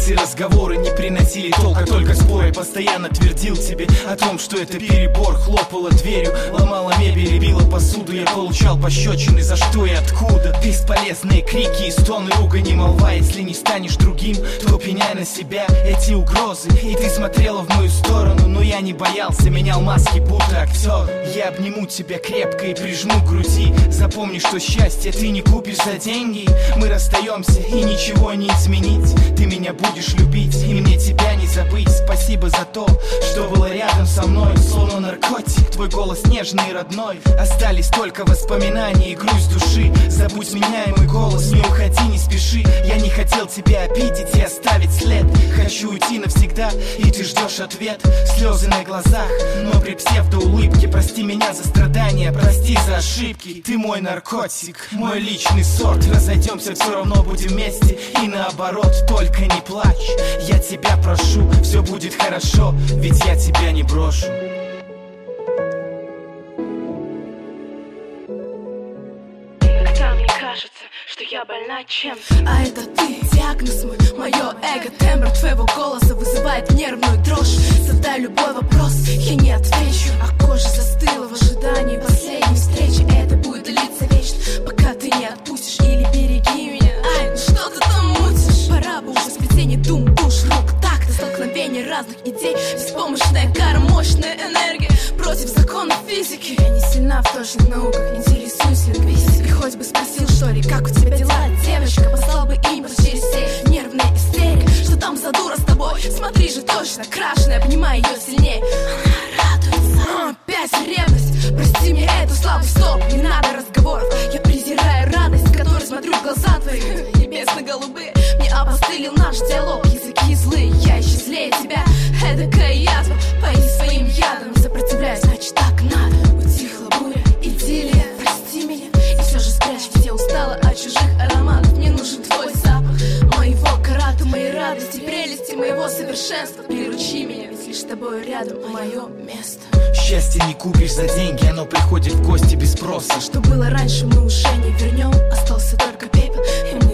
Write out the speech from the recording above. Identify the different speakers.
Speaker 1: Эти разговоры не приносили толка, только споры. Постоянно твердил тебе о том, что это перебор. Хлопала дверью, ломала мебель и била посуду. Я получал пощечины, за что и откуда. Бесполезные крики и стоны, ругань и молва. Если не станешь другим, то пеняй на себя эти угрозы. И ты смотрела в мою сторону, но я не боялся, менял маски, будто актер. Я обниму тебя крепко и прижму к груди. Запомни, что счастье ты не купишь за деньги. Мы расстаемся и ничего не изменить. Ты меня будешь любить и мне тебя не забыть. Спасибо за то, что было рядом со мной. Словно наркотик, твой голос нежный и родной. Остались только воспоминания и грусть души. Забудь меня и мой голос, не уходи, не спеши. Я не хотел тебя обидеть и оставить след. Хочу уйти навсегда, и ты ждешь ответ. Слезы на глазах, но при псевдоулыбке. Прости меня за страдания, прости за ошибки. Ты мой наркотик, мой личный сорт. Разойдемся, все равно будем вместе. И наоборот, только не плачь. Я тебя прошу, все будет хорошо, ведь я тебя не брошу.
Speaker 2: Иногда мне кажется, что я больна чем-то.
Speaker 3: А это ты, диагноз мой, мое эго. Тембр твоего голоса вызывает нервную дрожь. Задай любой вопрос, я не отвечу. А кожа застыла в ожидании последней встречи. Это будет длиться вечно, пока ты не отпустишь. Или береги меня. Ай, ну что ты там мутишь? Пора бы уже сплетение дум, душ, рук, так. Столкновение разных идей, беспомощная кара, мощная энергия против законов физики. Я не сильна в точных науках, интересуюсь лингвистикой. Хоть бы спросил, что ли, как у тебя дела, девочка? Послал бы импульс через сеть, нервная истерика. Что там за дура с тобой? Смотри же, точно крашеная, обнимай ее сильнее. Она радуется. Опять ревность, прости мне эту слабость, стоп, не надо разговоров. Я презираю радость, которой смотрю в глаза твои небесно-голубые. Мне опостылил наш диалог, языки злые. Я еще злее тебя, эдакая язва. Пойди своим ядом, сопротивляюсь, значит так надо. Утихла буря, идиллия, прости меня. И все же спрячь, ведь я устала от чужих ароматов. Мне нужен твой запах, моего карата, моей радости, прелести, моего совершенства. Приручи меня, ведь лишь с тобой рядом мое место.
Speaker 1: Счастье не купишь за деньги, оно приходит в гости без спроса.
Speaker 3: Что было раньше, мы уже не вернем. Остался только пепел, и мы